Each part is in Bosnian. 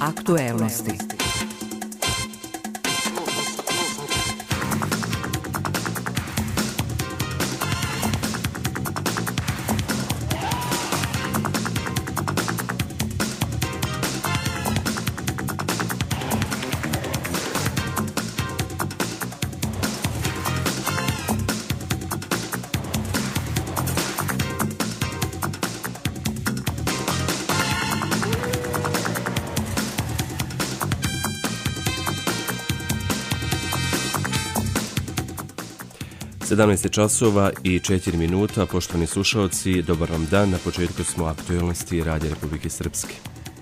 Aktuelnosti. Sedamnaest časova i 4 minuta, poštovani slušalci, dobar vam dan. Na početku smo aktuelnosti Radija Republike Srpske.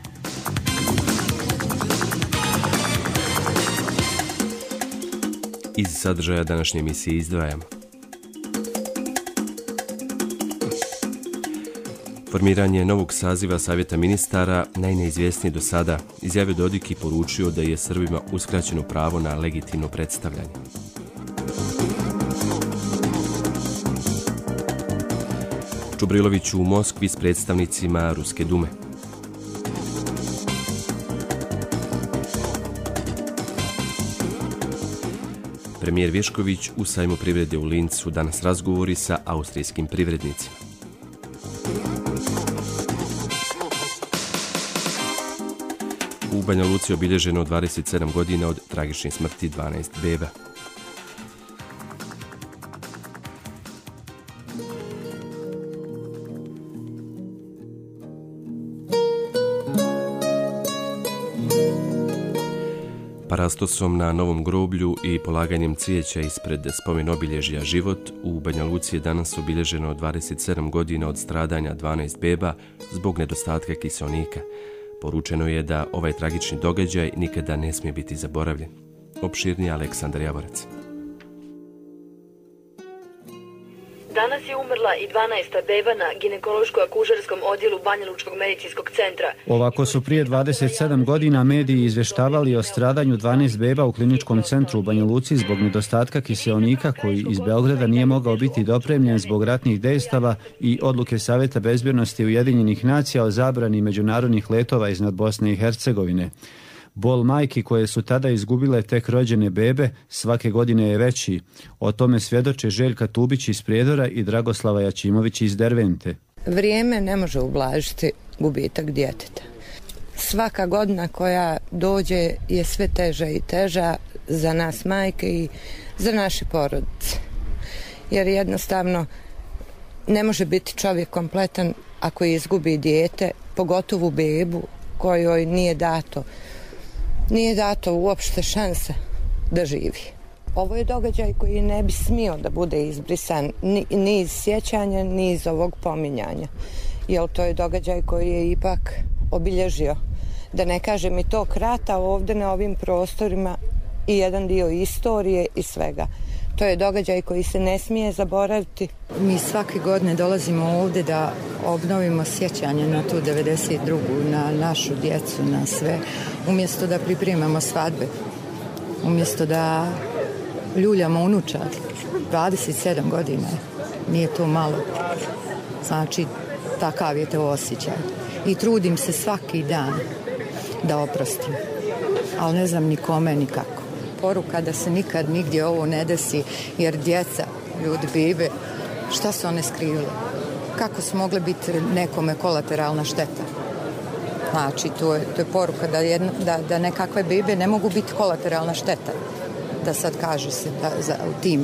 Iz sadržaja današnje emisije izdvajamo: formiranje novog saziva Savjeta ministara najneizvjesniji do sada, izjavio Dodik i poručio da je Srbima uskraćeno pravo na legitimno predstavljanje. Čubrilović u Moskvi s predstavnicima Ruske dume. Premijer Višković u sajmu privrede u Lincu danas razgovori sa austrijskim privrednicima. U Banja Luci obilježeno 27 godina od tragične smrti 12 beba. Parastosom na novom groblju i polaganjem cvijeća ispred spomen obilježja Život u Banja Luci je danas obilježeno 27 godina od stradanja 12 beba zbog nedostatka kiseonika. Poručeno je da ovaj tragični događaj nikada ne smije biti zaboravljen. Opširnije Aleksandar Javorac. Danas je umrla i 12. beba na ginekološko-akušerskom odjelu Banjalučkog medicinskog centra. Ovako su prije 27 godina mediji izvještavali o stradanju 12 beba u kliničkom centru u Banja Luci zbog nedostatka kiseonika koji iz Beograda nije mogao biti dopremljen zbog ratnih dejstava i odluke Savjeta bezbjednosti Ujedinjenih nacija o zabrani međunarodnih letova iznad Bosne i Hercegovine. Bol majki koje su tada izgubile tek rođene bebe svake godine je veći. O tome svjedoče Željka Tubić iz Prijedora i Dragoslava Jačimović iz Dervente. Vrijeme ne može ublažiti gubitak djeteta. Svaka godina koja dođe je sve teža i teža za nas majke i za naše porodice. Jer jednostavno ne može biti čovjek kompletan ako izgubi dijete, pogotovo bebu kojoj nije dato uopšte šanse da živi. Ovo je događaj koji ne bi smio da bude izbrisan ni iz sjećanja, ni iz ovog pominjanja. Jer to je događaj koji je ipak obilježio, da ne kažem i to krata ovdje na ovim prostorima i jedan dio istorije i svega. To je događaj koji se ne smije zaboraviti. Mi svake godine dolazimo ovdje da obnovimo sjećanje na tu 92. na našu djecu, na sve. Umjesto da pripremamo svadbe, umjesto da ljuljamo unučad. 27 godina, nije to malo. Znači, takav je to osjećaj. I trudim se svaki dan da oprostim, ali ne znam ni kome, ni kako. Poruka da se nikad nigdje ovo ne desi, jer djeca, ljudi, bebe, šta su one skrivile? Kako su mogle biti nekome kolateralna šteta? Znači, to je poruka da nekakve bebe ne mogu biti kolateralna šteta. Da sad kaže se u tim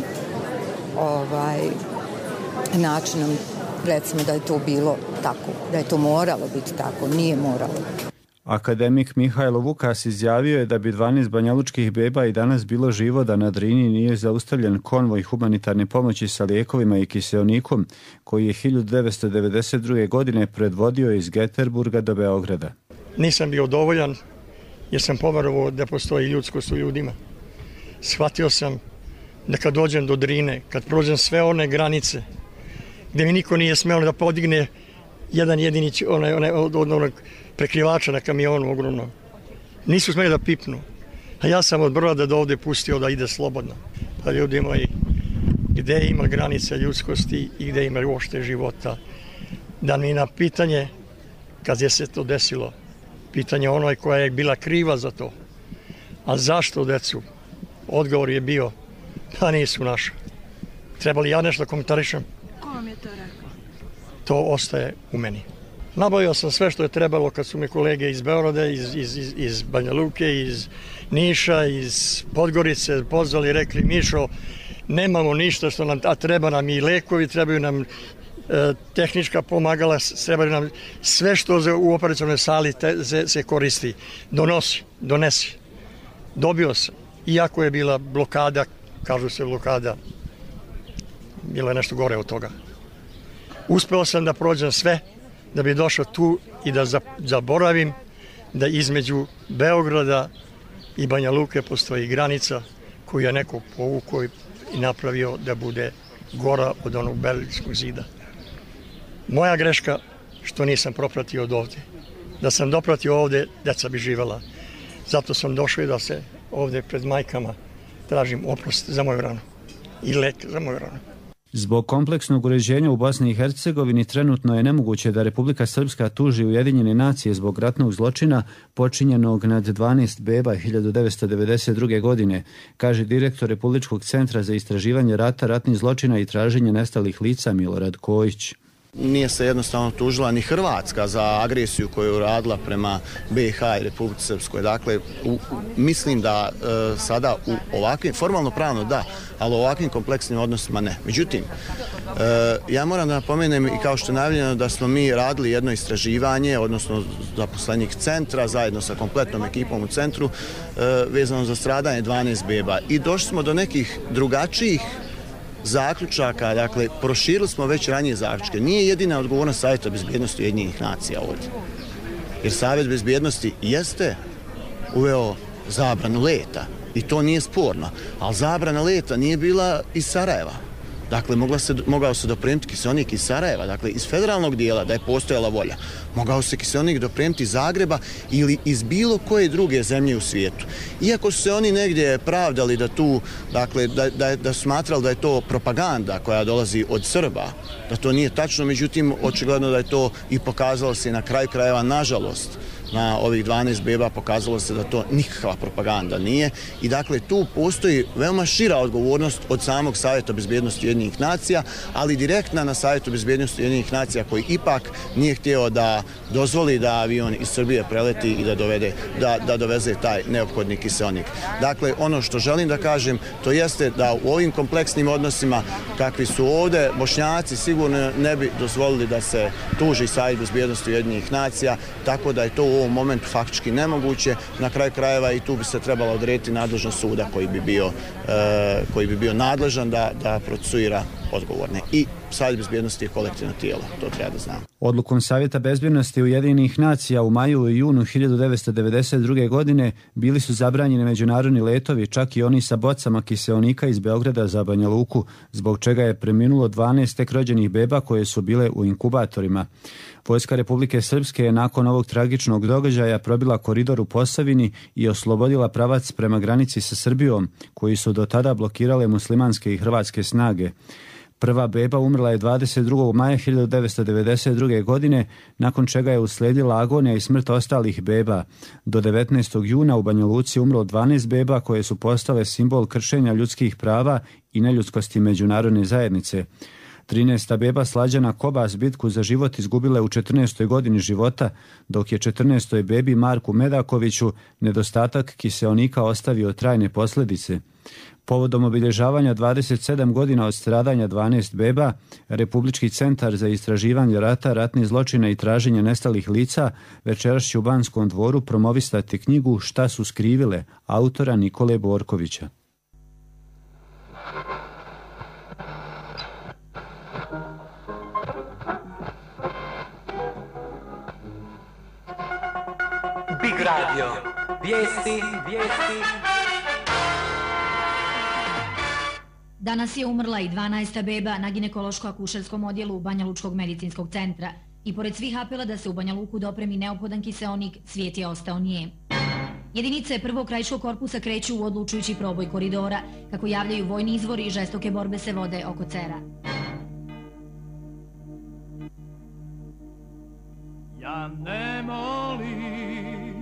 načinom, recimo da je to bilo tako, da je to moralo biti tako, nije moralo. Akademik Mihajlo Vukas izjavio je da bi 12 banjalučkih beba i danas bilo živo da na Drini nije zaustavljen konvoj humanitarne pomoći sa lijekovima i kiseonikom koji je 1992. godine predvodio iz Geterburga do Beograda. Nisam bio dovoljan jer sam poverovao da postoji ljudskost u ljudima. Shvatio sam da kad dođem do Drine, kad prođem sve one granice gdje mi niko nije smeo da podigne jedan jedinić od onog prekrivača na kamionu ogromno. Nisu smeli da pipnu. A ja sam od Broda do ovdje pustio da ide slobodno. Pa ljudi moji, gdje ima granica ljudskosti i gdje ima uopšte života? Da mi na pitanje, kad je se to desilo, Pitanje onoj koja je bila kriva za to. A zašto decu? Odgovor je bio, pa nisu naša. Treba li ja nešto komentarišem? Ko vam je to rekao? To ostaje u meni. Nabavio sam sve što je trebalo kad su mi kolege iz Beograda, iz Banja Luke, iz Niša, iz Podgorice pozvali i rekli, Mišo, nemamo ništa što nam, a treba nam i lekovi, trebaju nam tehnička pomagala, trebaju nam sve što u operacionoj sali se koristi. Donesi. Dobio sam. Iako je bila blokada, kažu se blokada, bilo je nešto gore od toga. Uspeo sam da prođem sve, da bi došao tu i da zaboravim da između Beograda i Banja Luke postoji granica koju je neko povukao i napravio da bude gora od onog Berlinskog zida. Moja greška što nisam propratio od ovde. Da sam dopratio ovde, deca bi živela. Zato sam došao i da se ovde pred majkama tražim oprost za moju ranu i lek za moju ranu. Zbog kompleksnog uređenja u Bosni i Hercegovini trenutno je nemoguće da Republika Srpska tuži Ujedinjene nacije zbog ratnog zločina počinjenog nad 12 beba 1992. godine, kaže direktor Republičkog centra za istraživanje rata, ratnih zločina i traženje nestalih lica Milorad Kojić. Nije se jednostavno tužila ni Hrvatska za agresiju koju je uradila prema BiH i Republici Srpskoj. Dakle, mislim da sada u ovakvim, formalno pravno da, ali u ovakvim kompleksnim odnosima ne. Međutim, ja moram da napomenem i kao što je najavljeno da smo mi radili jedno istraživanje, odnosno zaposlenik centra zajedno sa kompletnom ekipom u centru vezano za stradanje 12 beba i došli smo do nekih drugačijih zaključaka, dakle, proširili smo već ranije zaključke. Nije jedina odgovornost Savjeta bezbjednosti Ujedinjenih nacija ovdje. Jer Savjet bezbjednosti jeste uveo zabranu leta i to nije sporno, ali zabrana leta nije bila iz Sarajeva. Dakle, mogao se dopremiti kiseonik iz Sarajeva, dakle, iz federalnog dijela da je postojala volja. Mogao se kiseonik dopremiti iz Zagreba ili iz bilo koje druge zemlje u svijetu. Iako su se oni negdje pravdali da tu, dakle, da su smatrali da je to propaganda koja dolazi od Srba, da to nije tačno, međutim, očigledno da je to i pokazalo se na kraju krajeva, nažalost, na ovih 12 beba pokazalo se da to nikakva propaganda nije i dakle tu postoji veoma šira odgovornost od samog Savjeta bezbjednosti Ujedinjenih nacija, ali direktna na Savjetu bezbjednosti Ujedinjenih nacija koji ipak nije htio da dozvoli da avion iz Srbije preleti i da doveze taj neophodni kiseonik. Dakle, ono što želim da kažem, to jeste da u ovim kompleksnim odnosima kakvi su ovdje, Bošnjaci sigurno ne bi dozvolili da se tuži Savjet bezbjednosti Ujedinjenih nacija, tako da je to u ovom momentu faktički nemoguće. Na kraju krajeva i tu bi se trebalo odrediti nadležnost suda koji bi bio nadležan da procesuira odgovorne. I Savjet bezbjednosti je kolektivno tijelo, to treba da znam. Odlukom Savjeta bezbjednosti Ujedinjenih nacija u maju i junu 1992. godine bili su zabranjeni međunarodni letovi, čak i oni sa bocama kiseonika iz Beograda za Banja Luku, zbog čega je preminulo 12 tek rođenih beba koje su bile u inkubatorima. Vojska Republike Srpske je nakon ovog tragičnog događaja probila koridor u Posavini i oslobodila pravac prema granici sa Srbijom, koji su do tada blokirale muslimanske i hrvatske snage. Prva beba umrla je 22. maja 1992. godine, nakon čega je uslijedila agonija i smrt ostalih beba. Do 19. juna u Banja Luci umrlo 12 beba koje su postale simbol kršenja ljudskih prava i neljudskosti međunarodne zajednice. 13. beba Slađana Kobas bitku za život izgubila u 14. godini života, dok je 14. bebi Marku Medakoviću nedostatak kiseonika ostavio trajne posljedice. Povodom obilježavanja 27 godina od stradanja 12 beba, Republički centar za istraživanje rata, ratnih zločina i traženje nestalih lica večeras će u Banskom dvoru promovisati knjigu Šta su skrivile, autora Nikole Borkovića. Big Radio. Vijesti. Danas je umrla i 12. beba na ginekološko-akušerskom odjelu Banjalučkog medicinskog centra i pored svih apela da se u Banja Luku dopremi neophodan kiseonik, svijet je ostao nije. Jedinice prvog krajiškog korpusa kreću u odlučujući proboj koridora, kako javljaju vojni izvori i žestoke borbe se vode oko Cera. Ja ne molim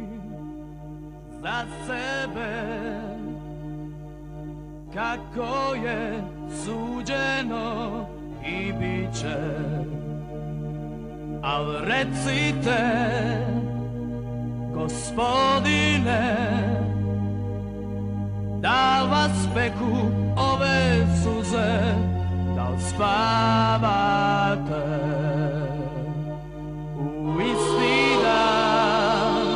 za sebe, kako je suđeno i bit će. Al recite, gospodine, da li vas peku ove suze, da li spavate u isti dan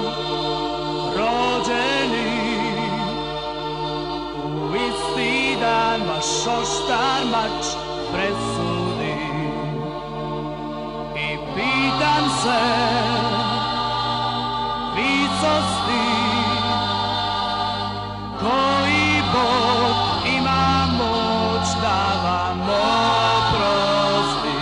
rođeni, u isti dan vaš oštar mač presudi. I pitam se, vicosti, koji Bog ima moć da vam oprosti.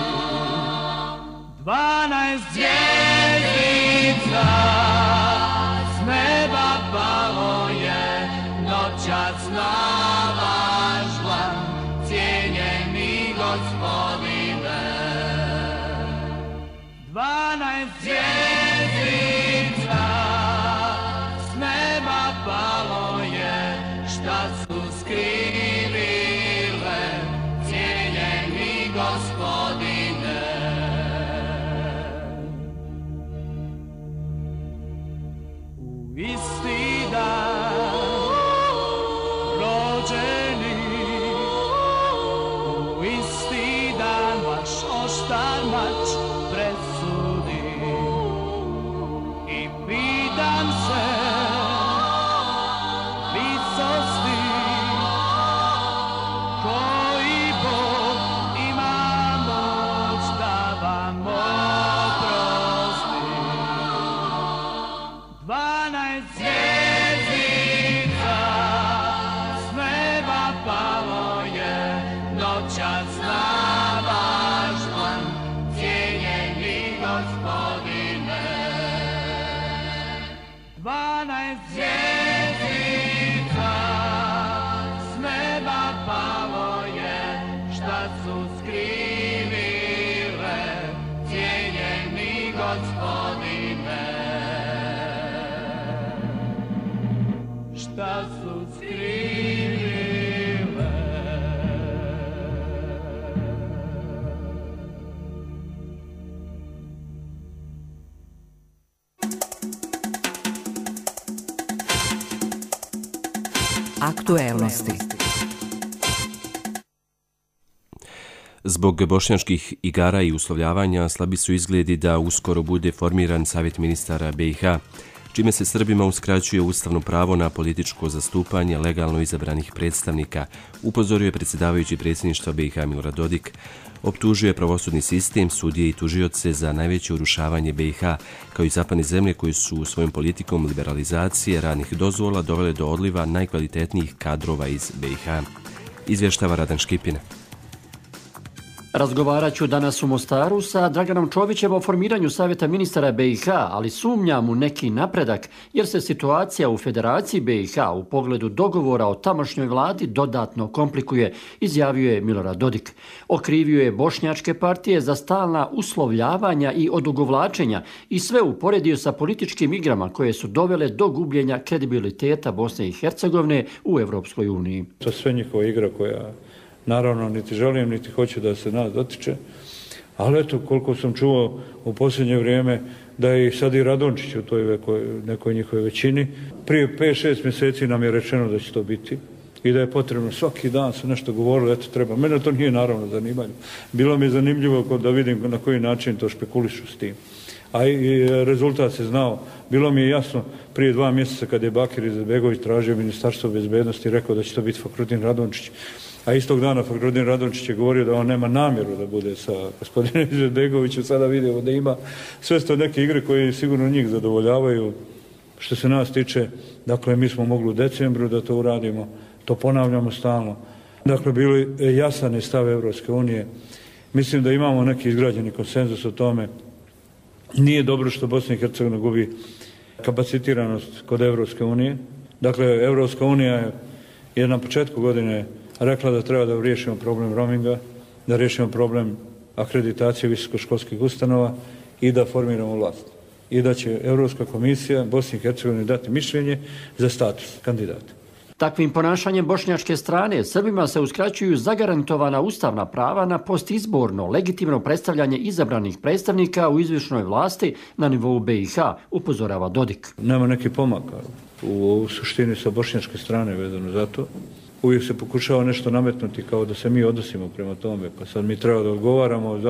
12 zvjezdica s neba palo je, noćas na vaš dlan, cijenjeni gospodine. 12 zvjezdica s neba palo je, šta su skrivile, cijenjeni gospodine. U isti dan rođeni, u isti dan vaš oštar mač presudi. I pitam se, vicosti, koji Bog ima moć da vam oprosti. 12 zvjezdica s neba palo je, noćas na vaš dlan, cijenjeni gospodine. 12 zvjezdica s neba palo je, šta su skrivile, cijenjeni gospodine. Šta su skrivile. Aktuelnosti. Zbog bošnjačkih igara i uslovljavanja slabi su izgledi da uskoro bude formiran Savjet ministara BiH, čime se Srbima uskraćuje ustavno pravo na političko zastupanje legalno izabranih predstavnika, upozorio je predsjedavajući predsjedništva BiH Milorad Dodik. Optužio je pravosudni sistem, sudije i tužioce za najveće urušavanje BiH, kao i zapadne zemlje koji su svojom politikom liberalizacije radnih dozvola dovele do odliva najkvalitetnijih kadrova iz BiH. Izvještava Radan Škipina. Razgovarat ću danas u Mostaru sa Draganom Čovićem o formiranju Savjeta ministara BiH, ali sumnjam u neki napredak jer se situacija u Federaciji BiH u pogledu dogovora o tamošnjoj vladi dodatno komplikuje, izjavio je Milorad Dodik. Okrivio je bošnjačke partije za stalna uslovljavanja i odugovlačenja i sve uporedio sa političkim igrama koje su dovele do gubljenja kredibiliteta Bosne i Hercegovine u Europskoj uniji. To sve njihova igra koja naravno niti želim, niti hoću da se nas dotiče. Ali eto, koliko sam čuo u posljednje vrijeme, da je sad i Radončić u toj nekoj njihovoj većini. Prije 5-6 mjeseci nam je rečeno da će to biti i da je potrebno svaki dan se nešto govorilo, eto treba. Mene to nije naravno zanimanje. Bilo mi je zanimljivo da vidim na koji način to špekulišu s tim. A i rezultat se znao. Bilo mi je jasno prije 2 mjeseca kad je Bakir Izetbegović tražio Ministarstvo bezbednosti i rekao da će to biti Fahrudin Radončić. A istog dana Fahrudin Radončić je govorio da on nema namjeru da bude sa gospodinom Izetbegovićem. Sada vidimo da ima sve to neke igre koje sigurno njih zadovoljavaju. Što se nas tiče, dakle, mi smo mogli u decembru da to uradimo, to ponavljamo stalno. Dakle, bili jasan je stav Evropske unije. Mislim da imamo neki izgrađeni konsenzus o tome. Nije dobro što Bosna i Hercegovina gubi kapacitiranost kod Evropske unije. Dakle, Evropska unija je na početku godine rekla da treba da riješimo problem roaminga, da riješimo problem akreditacije visokoškolskih ustanova i da formiramo vlast. i da će Europska komisija Bosni i Hercegovini dati mišljenje za status kandidata. Takvim ponašanjem bošnjačke strane Srbima se uskraćuju zagarantovana ustavna prava na postizborno, legitimno predstavljanje izabranih predstavnika u izvršnoj vlasti na nivou BiH, upozorava Dodik. Nema neki pomaka u suštini sa bošnjačke strane vezano za to. Uvijek se pokušava nešto nametnuti kao da se mi odnosimo prema tome, pa sad mi treba da odgovaramo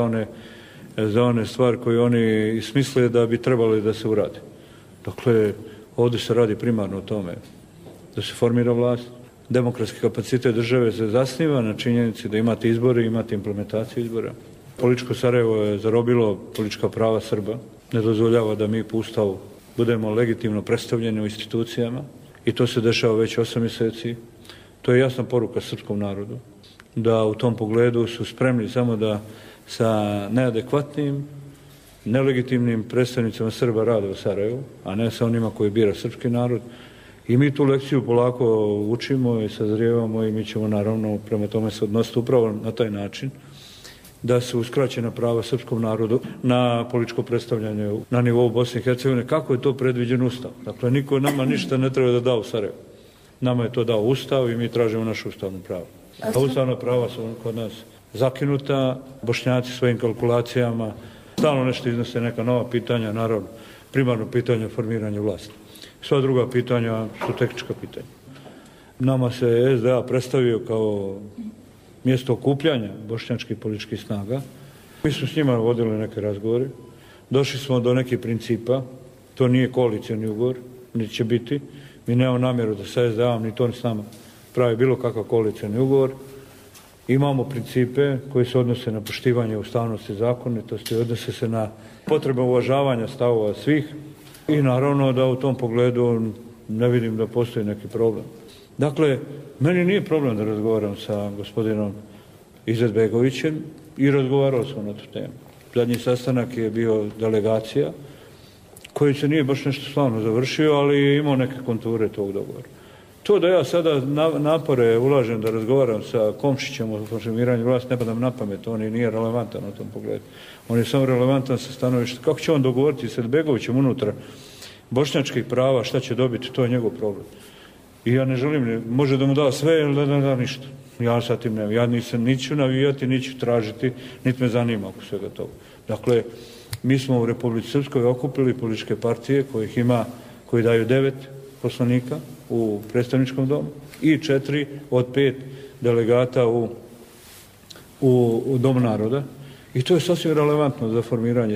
za one stvari koje oni smisle da bi trebali da se urade. Dakle, ovdje se radi primarno o tome da se formira vlast. Demokratski kapacitet države se zasniva na činjenici da imate izbore i imate implementaciju izbora. Političko Sarajevo je zarobilo politička prava Srba. Ne dozvoljava da mi po Ustavu budemo legitimno predstavljeni u institucijama i to se dešava već 8 mjeseci. To je jasna poruka srpskom narodu da u tom pogledu su spremni samo da sa neadekvatnim, nelegitimnim predstavnicima Srba rade u Sarajevu, a ne sa onima koji bira srpski narod. I mi tu lekciju polako učimo i sazrijevamo i mi ćemo naravno prema tome se odnositi upravo na taj način da se uskraćena prava srpskom narodu na političko predstavljanje na nivou Bosne i Hercegovine, kako je to predviđen Ustav. Dakle, niko nama ništa ne treba da da u Sarajevu. Nama je to dao Ustav i mi tražimo našu ustavnu pravo. A ustavna prava su kod nas zakinuta, Bošnjaci svojim kalkulacijama stalno nešto iznose, neka nova pitanja, naravno, primarno pitanje formiranja vlasti. Sva druga pitanja su tehnička pitanja. Nama se SDA predstavio kao mjesto okupljanja bošnjačkih političkih snaga. Mi smo s njima vodili neke razgovore. Došli smo do nekih principa. To nije koalicioni ugovor, niti će biti. Mi nemamo namjeru da sa SDA-om ni to ni s nama pravi bilo kakav koalicioni ugovor. Imamo principe koji se odnose na poštivanje ustavnosti i zakonitosti, odnose se na potrebe uvažavanja stavova svih i naravno da u tom pogledu ne vidim da postoji neki problem. Dakle, meni nije problem da razgovaram sa gospodinom Izetbegovićem i razgovarao sam na tu temu. Zadnji sastanak je bio delegacija koji se nije baš nešto slavno završio, ali je imao neke konture tog dogovora. To da ja sada napore ulažem da razgovaram sa Komšićem o formiranju vlasti, ne padam na pamet, on i nije relevantan u tom pogledu. On je samo relevantan sa stanovišta. Kako će on dogovoriti s Izetbegovićem unutra bošnjačkih prava, šta će dobiti, to je njegov problem. I ja ne želim, može da mu da sve ili da ne da ništa. Ja sa tim nemam. Ja niću navijati, niću tražiti, niti me zanima oko svega toga. Dakle, mi smo u Republici Srpskoj okupili političke partije kojih ima, koji daju 9 poslanika u predstavničkom domu i 4 od 5 delegata u Domu naroda. I to je sasvim relevantno za formiranje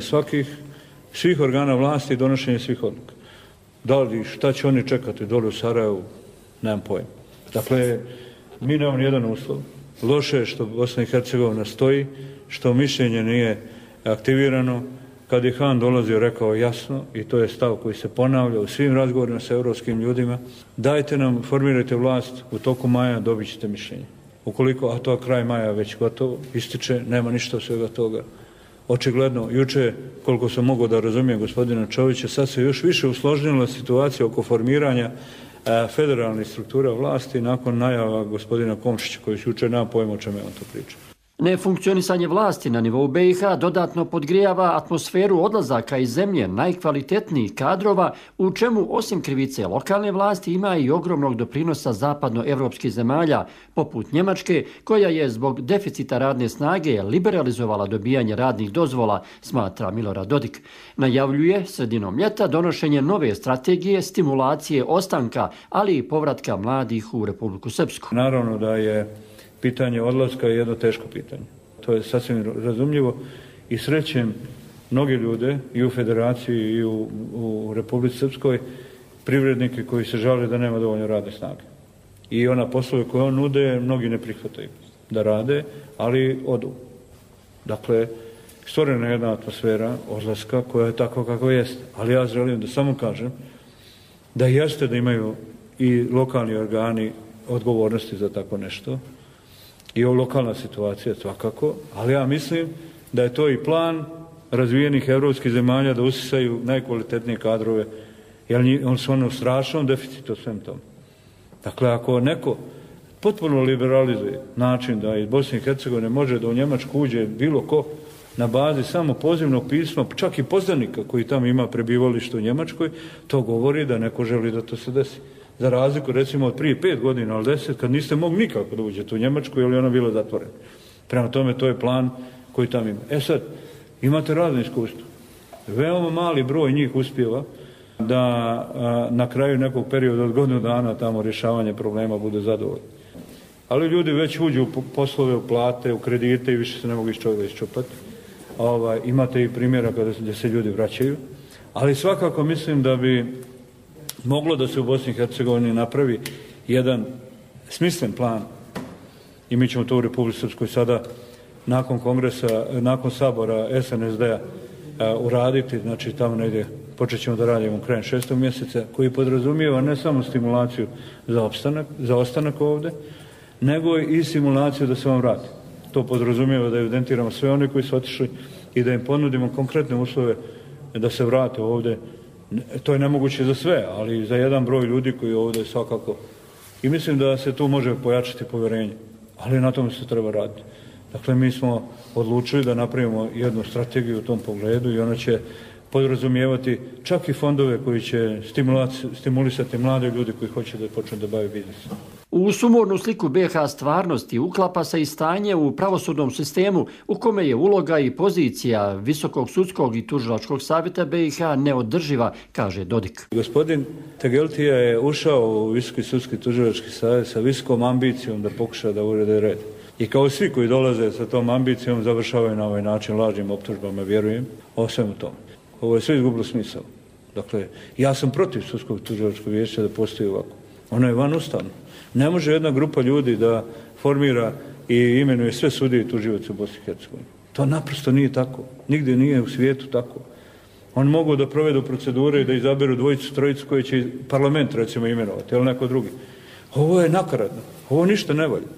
svih organa vlasti i donošenje svih odluka. Da li, šta će oni čekati dole u Sarajevu, nemam pojma. Dakle, mi nemamo nijedan uslov. Loše je što Bosna i Hercegovina stoji, što mišljenje nije aktivirano. Kad je Han dolazio, rekao jasno, i to je stav koji se ponavlja u svim razgovorima sa europskim ljudima, dajte nam, formirajte vlast, u toku maja dobit ćete mišljenje. Ukoliko, a to kraj maja već gotovo, ističe, nema ništa svega toga. Očigledno, juče, koliko sam mogao da razumijem gospodina Čovića, sad se još više usložnila situacija oko formiranja federalnih struktura vlasti nakon najava gospodina Komšića, koji juče nema pojma o čemu je on to priča. Nefunkcionisanje vlasti na nivou BiH dodatno podgrijava atmosferu odlazaka iz zemlje najkvalitetnijih kadrova, u čemu osim krivice lokalne vlasti ima i ogromnog doprinosa zapadnoevropskih zemalja, poput Njemačke, koja je zbog deficita radne snage liberalizovala dobijanje radnih dozvola, smatra Milorad Dodik. Najavljuje sredinom ljeta donošenje nove strategije stimulacije ostanka, ali i povratka mladih u Republiku Srpsku. Naravno da je pitanje odlaska je jedno teško pitanje. To je sasvim razumljivo i srećem mnogi ljude i u Federaciji i u Republici Srpskoj privrednike koji se žale da nema dovoljno radne snage. I ona poslove koje on nude, mnogi ne prihvataju da rade, ali odu. Dakle, stvorena je jedna atmosfera odlaska koja je tako kako jeste. Ali ja želim da samo kažem da jeste da imaju i lokalni organi odgovornosti za tako nešto, i ovo lokalna situacija svakako, ali ja mislim da je to i plan razvijenih evropskih zemalja da usisaju najkvalitetnije kadrove, jer on su ono u strašnom deficitu svem tom. Dakle, ako neko potpuno liberalizuje način da iz Bosne i Hercegovine može da u Njemačku uđe bilo ko, na bazi samo pozivnog pisma, čak i poznanika koji tamo ima prebivalište u Njemačkoj, to govori da neko želi da to se desi. Za razliku recimo od prije 5 godina, ali 10, kad niste mogli nikako da uđete u Njemačku, jer je ona bila zatvorena. Prema tome, to je plan koji tamo ima. Sad, imate razne iskustvo. Veoma mali broj njih uspjeva da na kraju nekog perioda od godinu dana tamo rješavanje problema bude zadovoljno. Ali ljudi već uđu u poslove, u plate, u kredite i više se ne mogu iz čovjeka iščupati. Imate i primjera gdje se ljudi vraćaju. Ali svakako mislim da bi moglo da se u Bosni i Hercegovini napravi jedan smislen plan i mi ćemo to u Republici Srpskoj sada nakon kongresa, nakon sabora SNSD-a uraditi, znači tamo negdje počet ćemo da radimo krajem 6. mjeseca, koji podrazumijeva ne samo stimulaciju za ostanak ovdje, nego i simulaciju da se vam vrati. To podrazumijeva da evidentiramo sve one koji su otišli i da im ponudimo konkretne uslove da se vrate ovdje. To je nemoguće za sve, ali za jedan broj ljudi koji ovdje svakako. I mislim da se tu može pojačati povjerenje, ali na tome se treba raditi. Dakle, mi smo odlučili da napravimo jednu strategiju u tom pogledu i ona će podrazumijevati čak i fondove koji će stimulisati mlade ljudi koji hoće da počnu da bave biznisom. U sumornu sliku BiH stvarnosti uklapa se i stanje u pravosudnom sistemu u kome je uloga i pozicija Visokog sudskog i tužilačkog savjeta BiH neodrživa, kaže Dodik. Gospodin Tegeltija je ušao u Visoki sudski tužilački savjet sa visokom ambicijom da pokuša da urede red. I kao svi koji dolaze sa tom ambicijom završavaju na ovaj način lažnim optužbama, vjerujem, o svemu tome. Ovo je sve izgubilo smisao. Dakle, ja sam protiv sudskog tužilačkog vijeća da postoji ovako. Ono je vanustavno. Ne može jedna grupa ljudi da formira i imenuje sve sudije i tužioce u Bosni i Hercegovini. To naprosto nije tako. Nigdje nije u svijetu tako. Oni mogu da provedu procedure i da izaberu dvojicu, trojicu koje će parlament recimo imenovati, ali neko drugi. Ovo je nakaradno. Ovo ništa ne valja.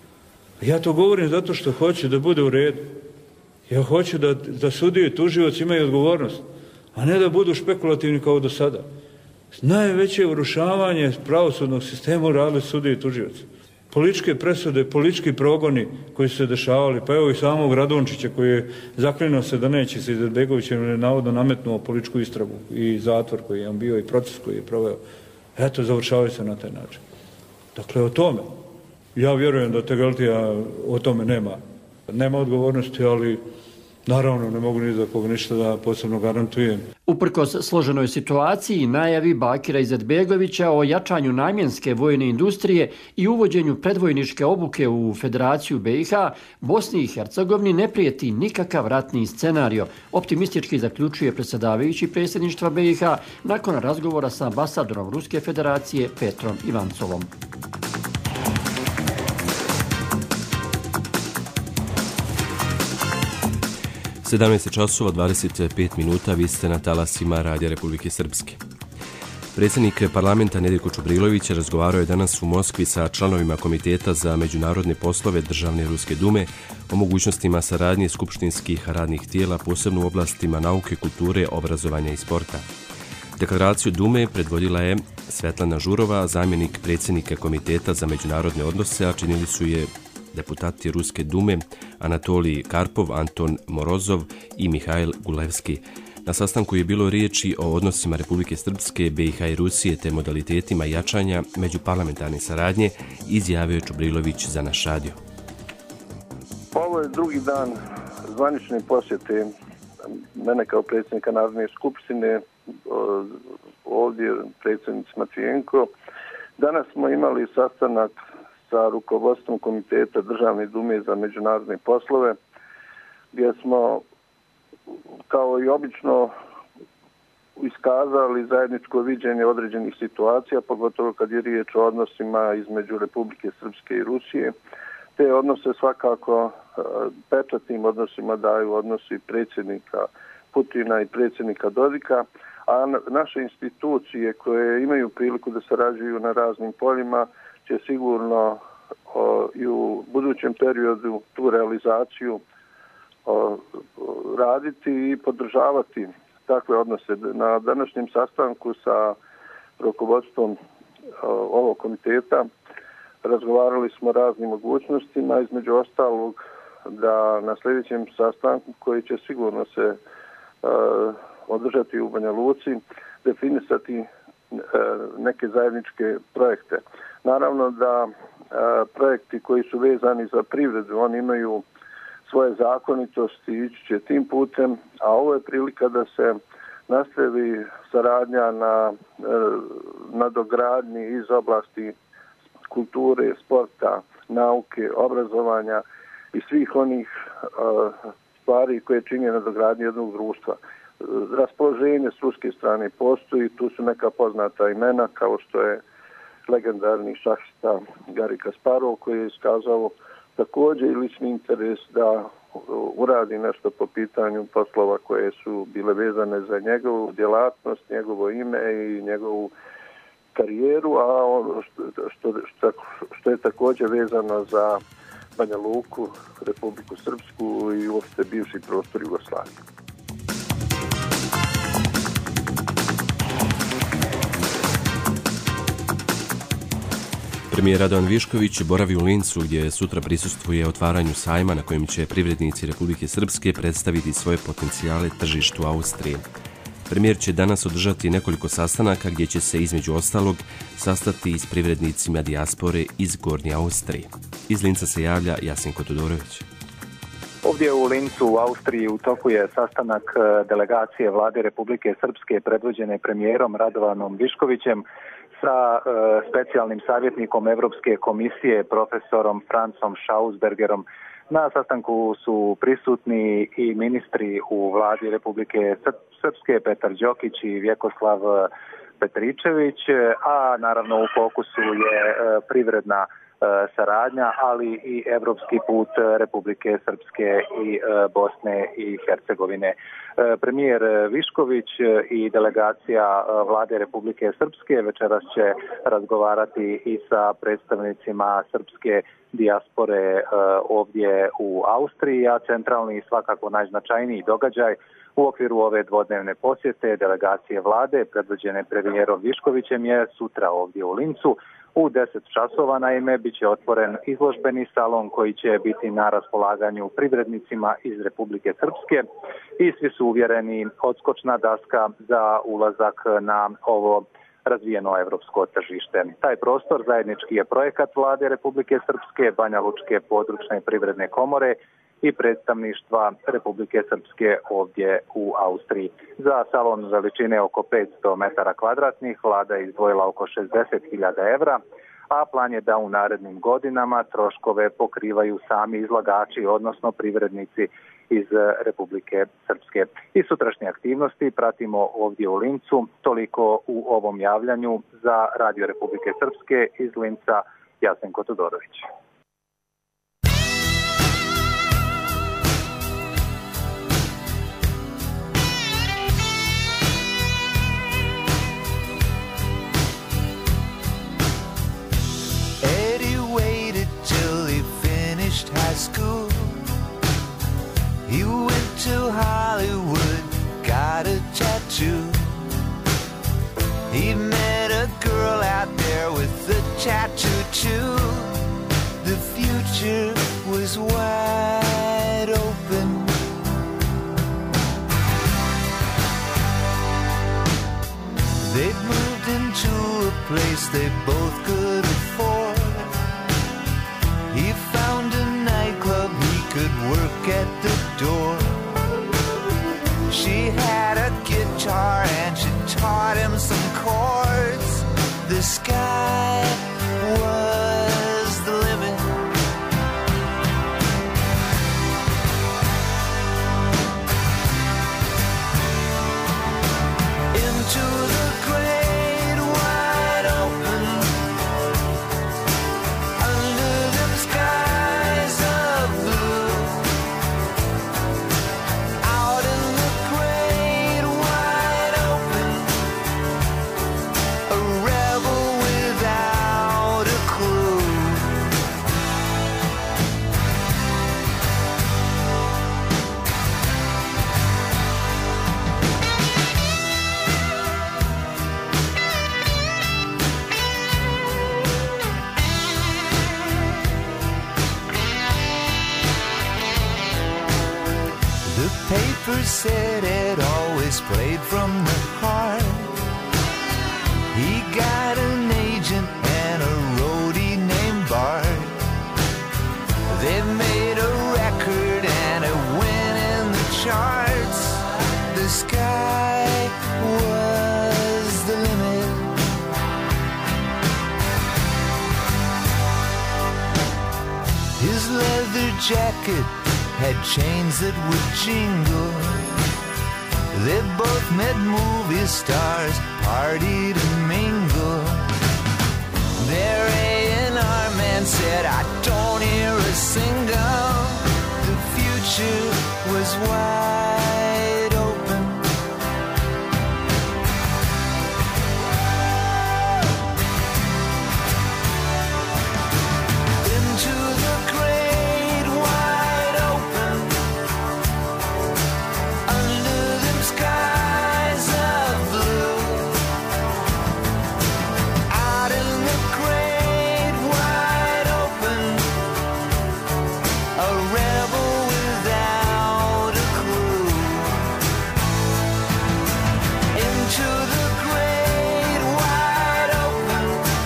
Ja to govorim zato što hoću da bude u redu. Ja hoću da sudije i tužioci imaju odgovornost, a ne da budu špekulativni kao do sada. Najveće urušavanje pravosudnog sistema uradili sudije i tužioci. Političke presude, politički progoni koji su se dešavali, pa evo i samog Radončića koji je zaklinuo se da neće se Izetbegovićem navodno nametnuo političku istragu i zatvor koji je on bio i proces koji je proveo. Eto, završavaju se na taj način. Dakle, o tome. Ja vjerujem da Tegeltija o tome nema odgovornosti, ali naravno ne mogu ni za koga ništa da posebno garantujem. Uprkos složenoj situaciji i najavi Bakira Izetbegovića o jačanju namjenske vojne industrije i uvođenju predvojničke obuke u Federaciju BiH, Bosni i Hercegovini ne prijeti nikakav ratni scenario, optimistički zaključuje predsjedavajući predsjedništva BiH nakon razgovora sa ambasadorom Ruske federacije Petrom Ivancovom. 17 časova 25 minuta, vi ste na talasima Radija Republike Srpske. Predsjednik parlamenta Nedeljko Čubrilović razgovarao je danas u Moskvi sa članovima Komiteta za međunarodne poslove Državne Ruske dume o mogućnostima saradnje skupštinskih radnih tijela, posebno u oblastima nauke, kulture, obrazovanja i sporta. Deklaraciju Dume predvodila je Svetlana Žurova, zamjenik predsjednika Komiteta za međunarodne odnose, a činili su je deputati Ruske dume Anatolij Karpov, Anton Morozov i Mihajl Gulevski. Na sastanku je bilo riječi o odnosima Republike Srpske, BiH i Rusije te modalitetima jačanja međuparlamentarne saradnje, izjavio je Čubrilović za naš radio. Ovo je drugi dan zvanične posjete mene kao predsjednika Narodne skupštine, ovdje predsjednic Matvijenko. Danas smo imali sastanak sa rukovodstvom Komiteta Državne dume za međunarodne poslove, gdje smo kao i obično iskazali zajedničko viđenje određenih situacija, pogotovo kad je riječ o odnosima između Republike Srpske i Rusije. Te odnose svakako pečatnim odnosima daju odnosi predsjednika Putina i predsjednika Dodika, a naše institucije koje imaju priliku da sarađuju na raznim poljima će sigurno i u budućem periodu tu realizaciju raditi i podržavati takve odnose. Na današnjem sastanku sa rukovodstvom ovog komiteta razgovarali smo o raznim mogućnostima, između ostalog da na sljedećem sastanku koji će sigurno se održati u Banja Luci definisati neke zajedničke projekte. Naravno da projekti koji su vezani za privredu, oni imaju svoje zakonitosti i ići će tim putem, a ovo je prilika da se nastavi saradnja na nadogradnji iz oblasti kulture, sporta, nauke, obrazovanja i svih onih stvari koje čine nadogradnji jednog društva. Raspoloženje s ruske strane postoji, tu su neka poznata imena kao što je legendarni šahista Gari Kasparov koji je iskazao također i lični interes da uradi nešto po pitanju poslova koje su bile vezane za njegovu djelatnost, njegovo ime i njegovu karijeru, a ono što je također vezano za Banja Luku, Republiku Srpsku i uopšte bivši prostor Jugoslavije. Premijer Radovan Višković boravi u Lincu gdje sutra prisustvuje otvaranju sajma na kojem će privrednici Republike Srpske predstaviti svoje potencijale tržištu Austrije. Premijer će danas održati nekoliko sastanaka gdje će se između ostalog sastati s privrednicima dijaspore iz Gornje Austrije. Iz Linca se javlja Jasenko Todorović. Ovdje u Lincu u Austriji u toku je sastanak delegacije Vlade Republike Srpske predvođene premijerom Radovanom Viškovićem sa specijalnim savjetnikom Europske komisije profesorom Francom Schausbergerom. Na sastanku su prisutni i ministri u Vladi Republike Srpske Petar Đokić i Vjekoslav Petričević, a naravno u fokusu je privredna saradnja, ali i evropski put Republike Srpske i Bosne i Hercegovine. Premijer Višković i delegacija Vlade Republike Srpske večeras će razgovarati i sa predstavnicima srpske dijaspore ovdje u Austriji, a centralni i svakako najznačajniji događaj u okviru ove dvodnevne posjete delegacije Vlade predvođene premijerom Viškovićem je sutra ovdje u Lincu. U 10 časova naime bit će otvoren izložbeni salon koji će biti na raspolaganju privrednicima iz Republike Srpske i svi su uvjereni odskočna daska za ulazak na ovo razvijeno evropsko tržište. Taj prostor zajednički je projekat Vlade Republike Srpske, Banja Lučke područne privredne komore i predstavništva Republike Srpske ovdje u Austriji. Za salon veličine oko 500 metara kvadratnih vlada je izdvojila oko 60.000 evra, a plan je da u narednim godinama troškove pokrivaju sami izlagači, odnosno privrednici iz Republike Srpske. I sutrašnje aktivnosti pratimo ovdje u Lincu, toliko u ovom javljanju za Radio Republike Srpske iz Linca, Jasenko Todorović. High school, he went to Hollywood, got a tattoo. He met a girl out there with a tattoo too. The future was wide open. They moved into a place they both could afford. He found a nightclub he could work at the door. She had a guitar and she taught him some chords. The sky was the limit. Into the great wide open, under them skies of blue, out in the great wide open, a rebel with never said it, always played from the heart. He got an agent and a roadie named Bart. They made a record and it went in the charts. The sky was the limit. His leather jacket had chains that would jingle. They both met movie stars, partied and mingled. Their A&R man said, I don't hear a single. The future was wide open. Into the great wide open, under them skies of blue, out in the great wide open, a rebel without a clue. Into the great wide open,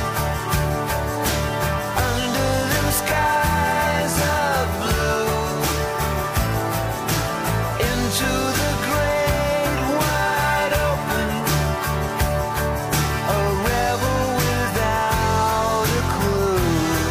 under them skies of blue, into the great wide open, a rebel without a clue.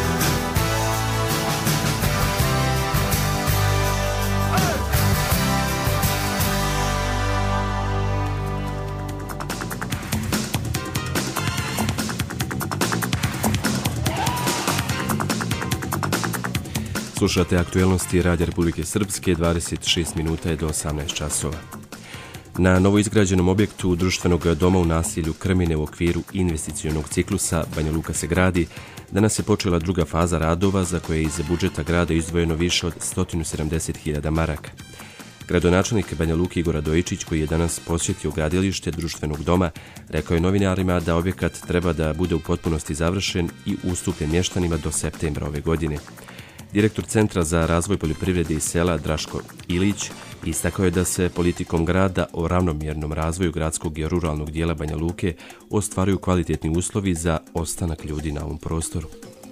Slušate aktuelnosti Radija Republike Srpske, 26 minuta je do 18 časova. Na novoizgrađenom objektu društvenog doma u naselju Krmine u okviru investicionog ciklusa Banja Luka se gradi, danas je počela druga faza radova za koje je iz budžeta grada izdvojeno više od 170.000 maraka. Gradonačelnik Banja Luke Igor Radojičić, koji je danas posjetio gradilište društvenog doma, rekao je novinarima da objekat treba da bude u potpunosti završen i ustupljen mještanima do septembra ove godine. Direktor Centra za razvoj poljoprivrede i sela Draško Ilić istakao je da se politikom grada o ravnomjernom razvoju gradskog i ruralnog dijela Banja Luke ostvaruju kvalitetni uslovi za ostanak ljudi na ovom prostoru.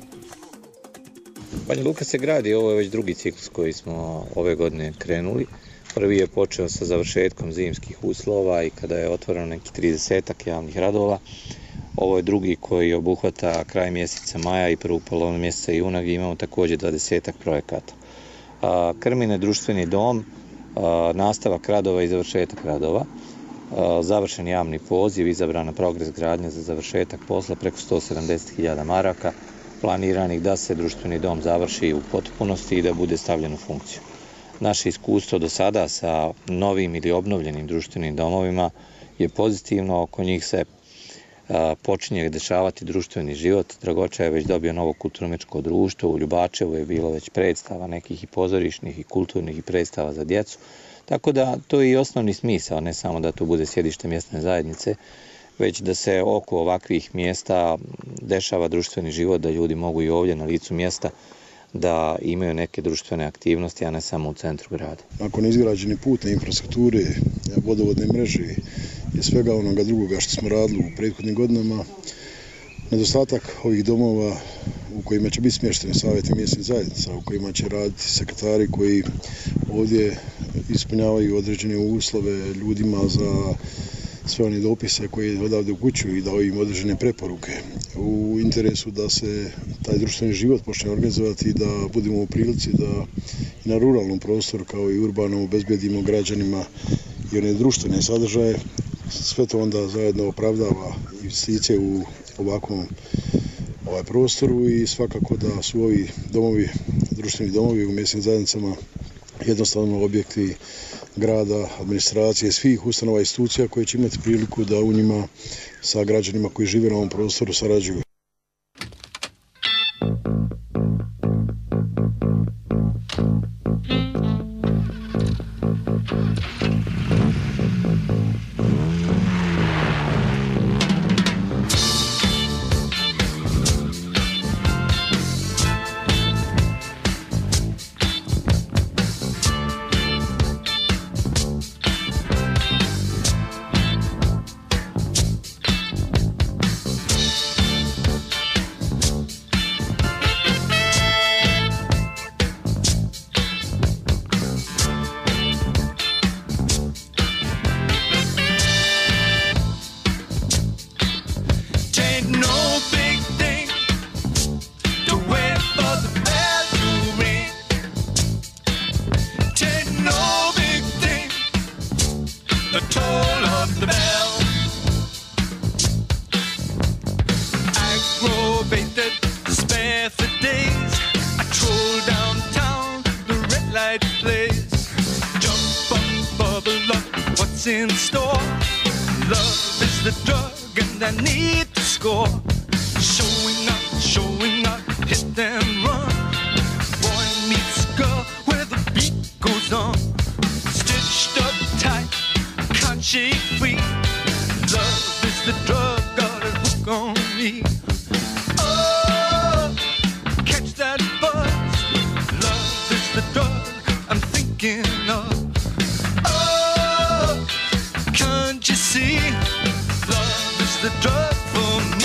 Banja Luka se gradi, ovo je već drugi ciklus koji smo ove godine krenuli. Prvi je počeo sa završetkom zimskih uslova i kada je otvoreno neki 30 javnih radova. Ovo je drugi koji obuhvata kraj mjeseca maja i prvu polovinu mjeseca juna gdje imamo također 20 projekata. Krmine, društveni dom, nastavak radova i završetak radova, završen javni poziv, izabrana progres gradnje za završetak posla preko 170.000 maraka, planiranih da se društveni dom završi u potpunosti i da bude stavljen u funkciju. Naše iskustvo do sada sa novim ili obnovljenim društvenim domovima je pozitivno, oko njih se počinje dešavati društveni život. Dragoča je već dobio novo kulturno-umjetničko društvo, u Ljubačevu je bilo već predstava nekih i pozorišnih i kulturnih i predstava za djecu. Tako da to je i osnovni smisao, ne samo da to bude sjedište mjesne zajednice, već da se oko ovakvih mjesta dešava društveni život, da ljudi mogu i ovdje na licu mjesta da imaju neke društvene aktivnosti, a ne samo u centru grada. Nakon izgrađene putne infrastrukture, vodovodne mreže i svega onoga drugoga što smo radili u prethodnim godinama, nedostatak ovih domova u kojima će biti smješteni savjeti mjesnih zajednica, u kojima će raditi sekretari koji ovdje ispunjavaju određene uslove ljudima za sve one dopise koji odavde upućuju i dao im određene preporuke u interesu da se taj društveni život počne organizovati i da budemo u prilici da i na ruralnom prostoru kao i urbanom obezbedimo građanima i one društvene sadržaje. Sve to onda zajedno opravdava investicije u ovakvom prostoru i svakako da su ovi domovi, društveni domovi u mjesnim zajednicama jednostavno objekti grada, administracije, svih ustanova i institucija koje će imati priliku da u njima sa građanima koji žive na ovom prostoru sarađuju. I need to score. Showing up, hit and run. Boy meets girl where the beat goes on. Stitched up tight, can't shake free. Love is the drug, got a hook on me. Oh, catch that buzz. Love is the drug I'm thinking of. Oh, can't you see? Love is the drug for me.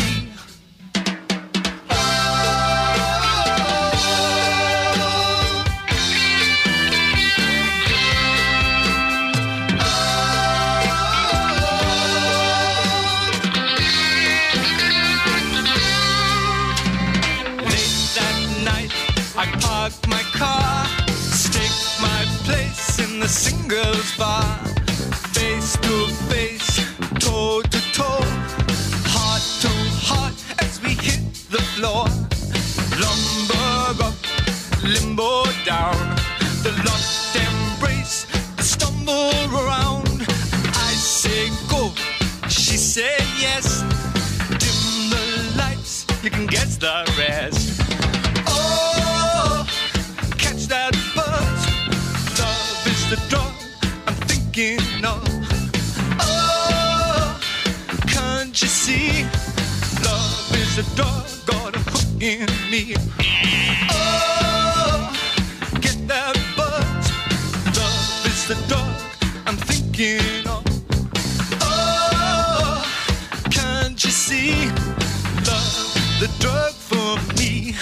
My car, stake my place in the singles bar. Face to face, toe to toe, heart to heart as we hit the floor. Lumber up, limbo down, the lost embrace, the stumble around. I say go, she say yes. Dim the lights, you can guess the rest. That buzz, love is the drug I'm thinking of. Oh, can't you see? Love is the drug, got a hook in me. Oh, get that buzz, love is the drug I'm thinking of. Oh, can't you see? Love, the drug for me.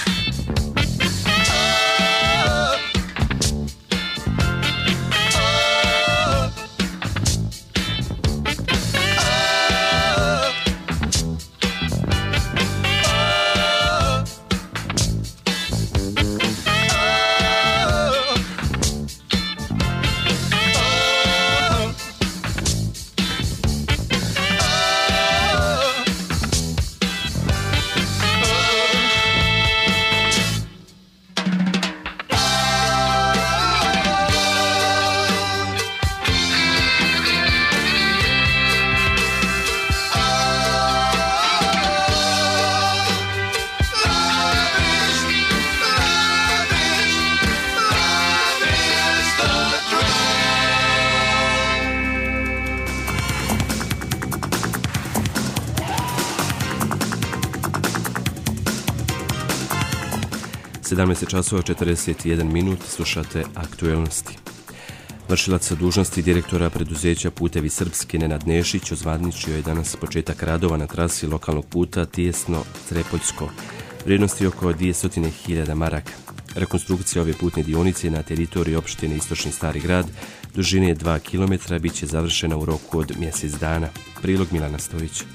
časova 41 minut, slušate aktuelnosti. Vršilac dužnosti direktora preduzeća Putevi Srpske Nenad Nešić ozvaničio je danas početak radova na trasi lokalnog puta Tijesno-Crepoljsko, vrijednosti oko 200.000 maraka. Rekonstrukcija ove putne dionice na teritoriji opštine Istočni Stari Grad dužine 2 km bit će završena u roku od mjesec dana. Prilog Milana Stojića.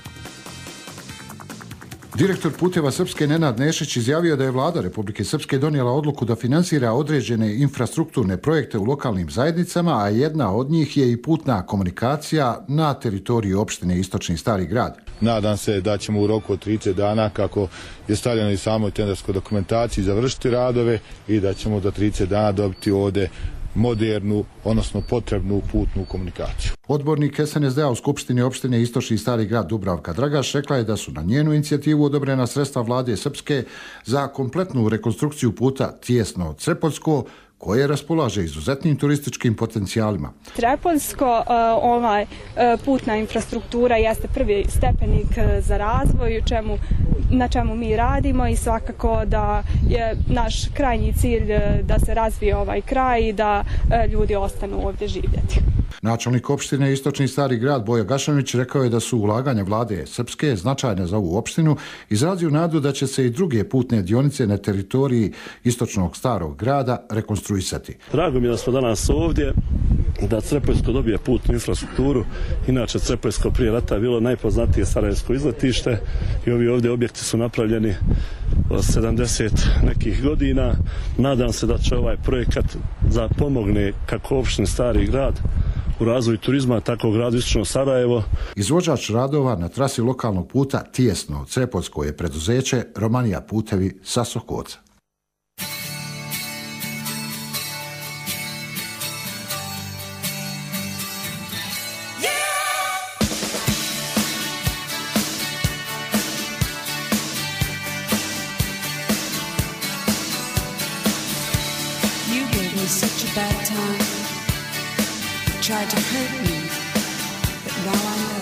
Direktor Puteva Srpske Nenad Nešić izjavio da je vlada Republike Srpske donijela odluku da finansira određene infrastrukturne projekte u lokalnim zajednicama, a jedna od njih je i putna komunikacija na teritoriji opštine Istočni Stari Grad. Nadam se da ćemo u roku od 30 dana, kako je stavljeno i samoj tenderskoj dokumentaciji, završiti radove i da ćemo do 30 dana dobiti ovdje modernu, odnosno potrebnu putnu komunikaciju. Odbornik SNSD-a u Skupštini opštine Istočni Stari Grad Dubravka Dragaš rekla je da su na njenu inicijativu odobrena sredstva vlade Srpske za kompletnu rekonstrukciju puta Tijesno-Crepoljsko, koje raspolaže izuzetnim turističkim potencijalima. Crepoljsko, putna infrastruktura jeste prvi stepenik za razvoj, na čemu mi radimo i svakako da je naš krajnji cilj da se razvije ovaj kraj i da ljudi ostanu ovdje živjeti. Načelnik opštine Istočni Stari Grad Bojo Gašanović rekao je da su ulaganja vlade Srpske značajne za ovu opštinu, izrazio nadu da će se i druge putne dionice na teritoriji Istočnog Starog Grada rekonstruisati. Drago mi je da smo danas ovdje, da Crepoljsko dobije putnu infrastrukturu. Inače, Crepoljsko prije rata je bilo najpoznatije sarajevsko izletište i ovi ovdje objekti su napravljeni od 70 nekih godina. Nadam se da će ovaj projekat pomogne kako opštini Stari Grad u razvoju turizma, tako gradu Istočno Sarajevo. Izvođač radova na trasi lokalnog puta Tijesno-Crepoljsko je preduzeće Romanija Putevi sa Sokoca. such a bad time. You tried to hurt me, but now I know.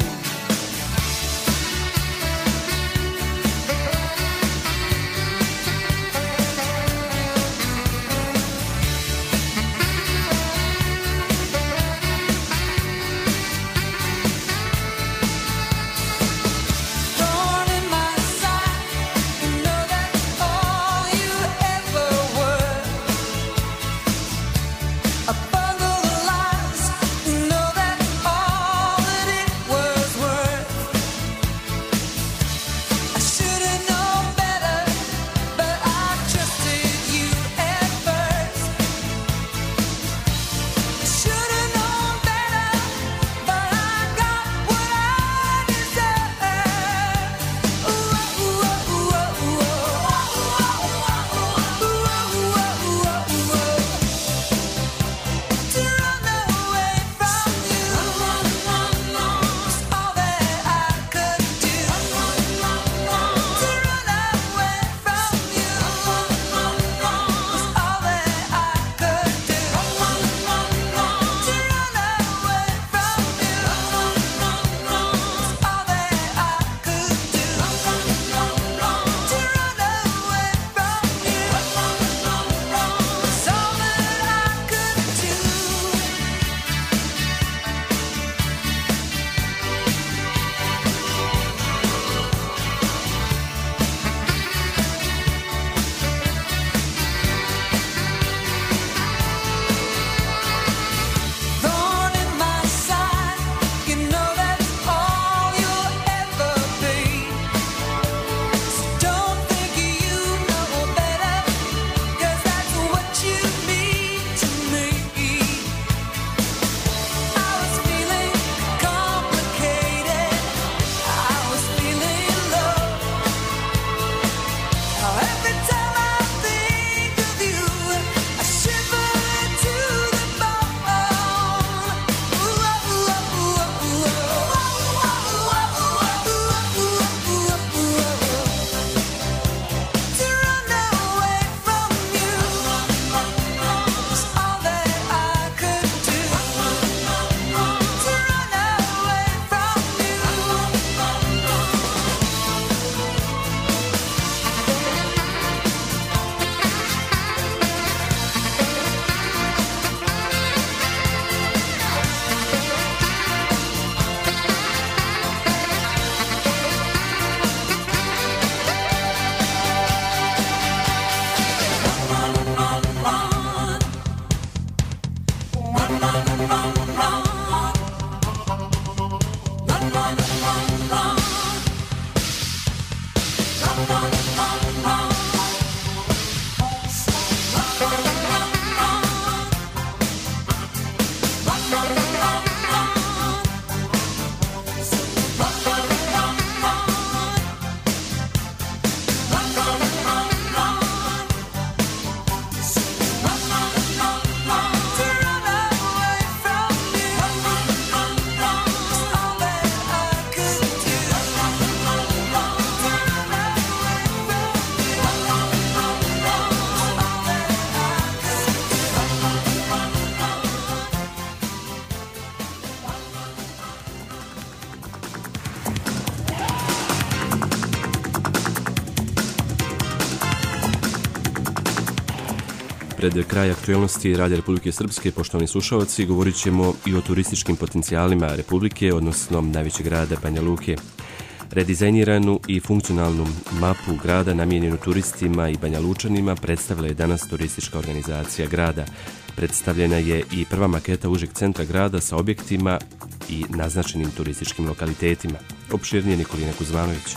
Pred kraj aktualnosti Radija Republike Srpske, poštovani slušalci, govorit ćemo i o turističkim potencijalima Republike, odnosno najvećeg grada Banja Luke. Redizajniranu i funkcionalnu mapu grada namijenjenu turistima i Banja Lučanima predstavila je danas turistička organizacija grada. Predstavljena je i prva maketa užeg centra grada sa objektima i naznačenim turističkim lokalitetima. Opširnije Nikolina Kuzmanović.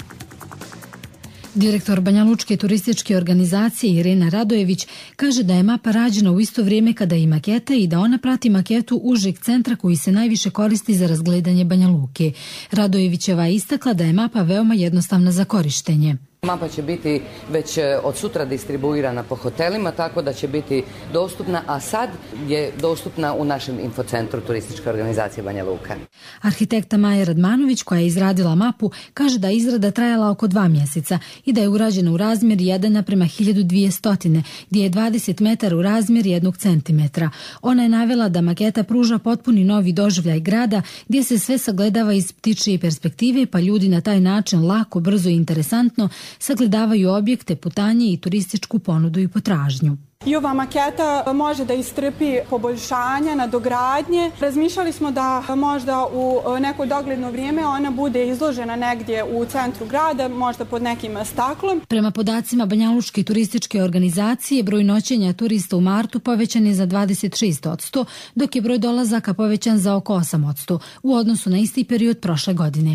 Direktor Banja Lučke turističke organizacije Irena Radojević kaže da je mapa rađena u isto vrijeme kada i maketa i da ona prati maketu užeg centra koji se najviše koristi za razgledanje Banja Luke. Radojevićeva je istakla da je mapa veoma jednostavna za korištenje. Mapa će biti već od sutra distribuirana po hotelima, tako da će biti dostupna, a sad je dostupna u našem infocentru Turističke organizacije Banja Luka. Arhitekta Maja Radmanović, koja je izradila mapu, kaže da je izrada trajala oko 2 mjeseca i da je urađena u razmjer 1:1200, gdje je 20 metara u razmjer 1 centimetra. Ona je navela da maketa pruža potpuni novi doživljaj grada, gdje se sve sagledava iz ptičije perspektive, pa ljudi na taj način lako, brzo i interesantno sagledavaju objekte, putanje i turističku ponudu i potražnju. I ova maketa može da istrpi poboljšanja, nadogradnje. Razmišljali smo da možda u neko dogledno vrijeme ona bude izložena negdje u centru grada, možda pod nekim staklom. Prema podacima Banjalučke turističke organizacije, broj noćenja turista u martu povećan je za 26%, dok je broj dolazaka povećan za oko 8% u odnosu na isti period prošle godine.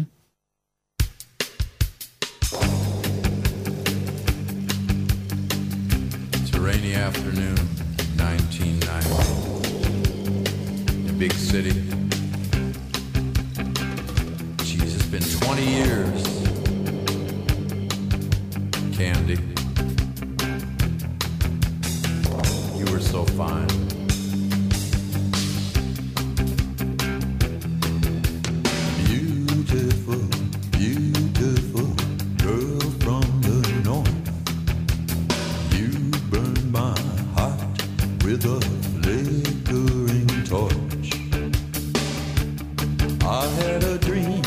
Rainy afternoon, 1990. Big city. Jeez, it's been 20 years. Candy, you were so fine. Beautiful, beautiful girl from the north. With a flickering torch, I had a dream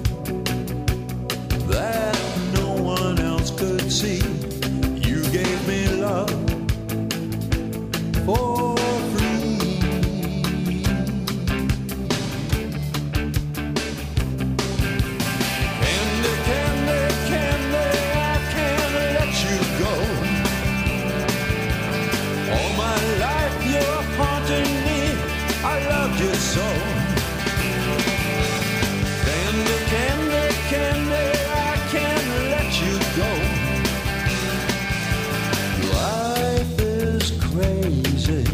that no one else could see. You gave me love for free. Candy, candy, candy, I can't let you go. All my life you're haunting me, I loved you so. Candy, candy, candy, I can't let you go. Life is crazy.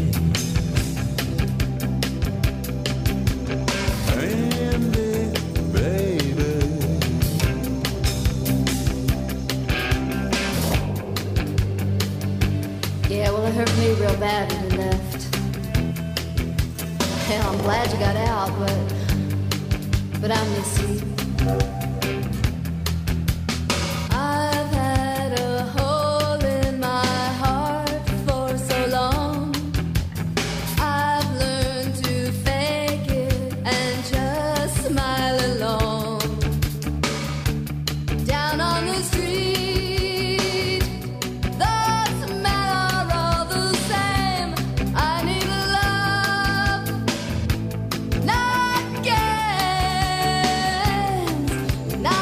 Candy, baby. Yeah, well, it hurt me real bad when you left. Hell, I'm glad you got out, but I miss you. I've had a hole in my heart for so long. I've learned to fake it and just smile along. Down on the street, the smell are all the same. I need a love, not games.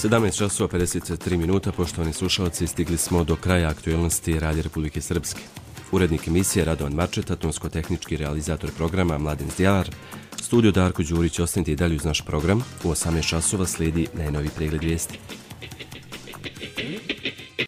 17:53 minuta, poštovani slušalci, stigli smo do kraja aktuelnosti Radija Republike Srpske. Urednik emisije Radovan Marčeta, tonsko-tehnički realizator programa Mladen Zdjelar, studio Darko Đurić. Ostanite i dalje uz naš program. U 18 časova slijedi najnoviji pregled vijesti.